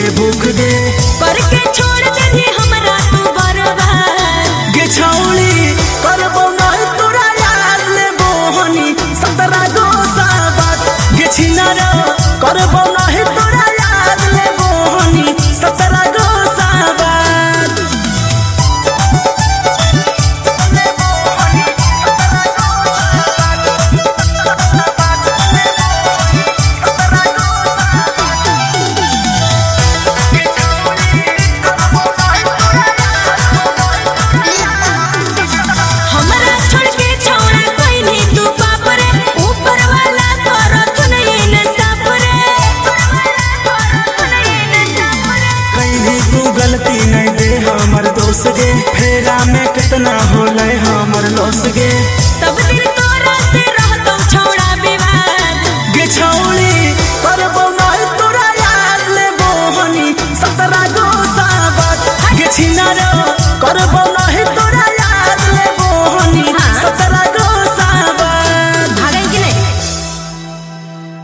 भूख गे करके छोड़ दे हमरा तू बर्बाद गे छौली करबो नहीं तोरा याद ले मोहनी 17 गो साबात गे छिनार करबो नहीं तोरा याद ले मोहनी 17 गो साबात गलती नहीं दे हमर दोस्त गे फेरा में कितना होले हमर लोस गे सब दिन